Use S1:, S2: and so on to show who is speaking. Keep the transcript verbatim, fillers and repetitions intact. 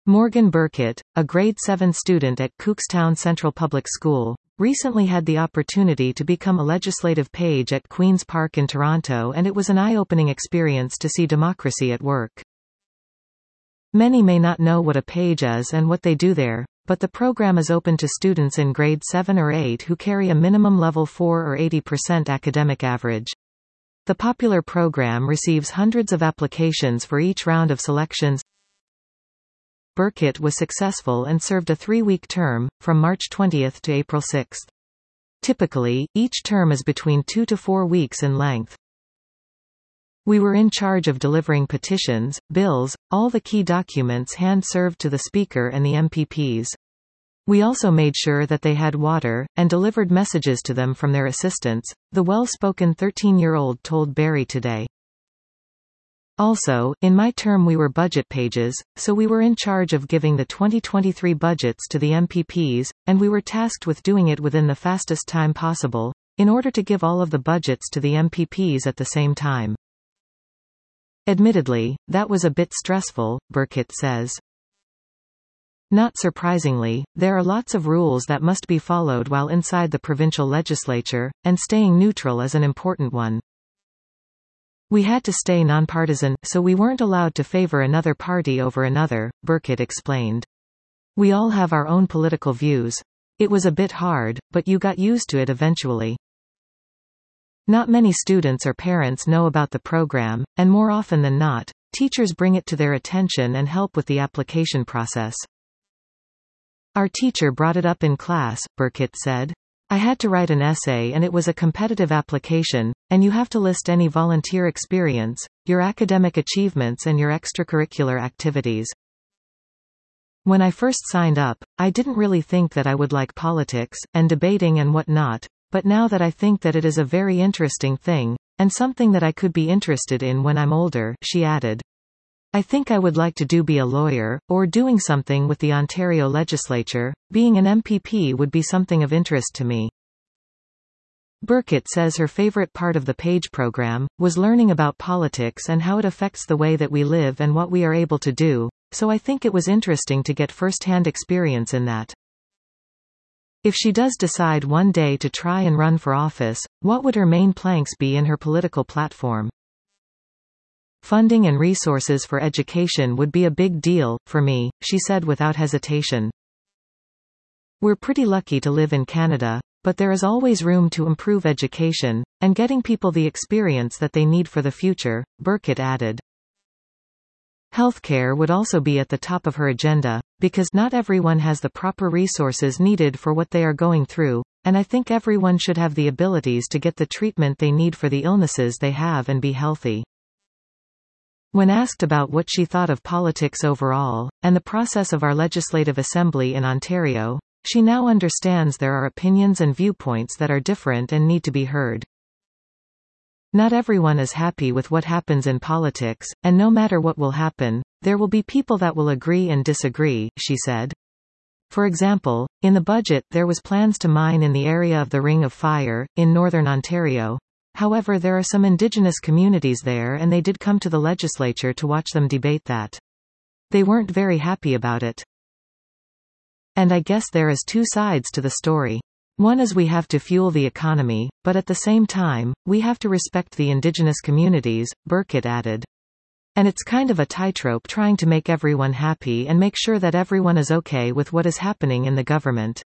S1: Morgan Burkett, a grade seven student at Cookstown Central Public School, recently had the opportunity to become a legislative page at Queen's Park in Toronto, and it was an eye-opening experience to see democracy at work. Many may not know what a page is and what they do there, but the program is open to students in grade seven or eight who carry a minimum level four or eighty percent academic average. The popular program receives hundreds of applications for each round of selections. Burkett was successful and served a three-week term, from March twentieth to April sixth. Typically, each term is between two to four weeks in length. We were in charge of delivering petitions, bills, all the key documents hand-served to the Speaker and the M P Ps. We also made sure that they had water, and delivered messages to them from their assistants, the well-spoken thirteen-year-old told Barry Today. Also, in my term we were budget pages, so we were in charge of giving the twenty twenty-three budgets to the M P Ps, and we were tasked with doing it within the fastest time possible, in order to give all of the budgets to the M P Ps at the same time. Admittedly, that was a bit stressful, Burkett says. Not surprisingly, there are lots of rules that must be followed while inside the provincial legislature, and staying neutral is an important one. We had to stay nonpartisan, so we weren't allowed to favor another party over another, Burkett explained. We all have our own political views. It was a bit hard, but you got used to it eventually. Not many students or parents know about the program, and more often than not, teachers bring it to their attention and help with the application process. Our teacher brought it up in class, Burkett said. I had to write an essay and it was a competitive application, and you have to list any volunteer experience, your academic achievements and your extracurricular activities. When I first signed up, I didn't really think that I would like politics, and debating and whatnot, but now that I think that it is a very interesting thing, and something that I could be interested in when I'm older, she added. I think I would like to do be a lawyer, or doing something with the Ontario legislature. Being an M P P would be something of interest to me. Burkett says her favorite part of the PAGE program was learning about politics and how it affects the way that we live and what we are able to do, so I think it was interesting to get first-hand experience in that. If she does decide one day to try and run for office, what would her main planks be in her political platform? Funding and resources for education would be a big deal, for me, she said without hesitation. We're pretty lucky to live in Canada, but there is always room to improve education, and getting people the experience that they need for the future, Burkett added. Healthcare would also be at the top of her agenda, because not everyone has the proper resources needed for what they are going through, and I think everyone should have the abilities to get the treatment they need for the illnesses they have and be healthy. When asked about what she thought of politics overall, and the process of our legislative assembly in Ontario, she now understands there are opinions and viewpoints that are different and need to be heard. Not everyone is happy with what happens in politics, and no matter what will happen, there will be people that will agree and disagree, she said. For example, in the budget there was plans to mine in the area of the Ring of Fire, in northern Ontario. However, there are some Indigenous communities there and they did come to the legislature to watch them debate that. They weren't very happy about it. And I guess there is two sides to the story. One is we have to fuel the economy, but at the same time, we have to respect the Indigenous communities, Burkett added. And it's kind of a tightrope trying to make everyone happy and make sure that everyone is okay with what is happening in the government.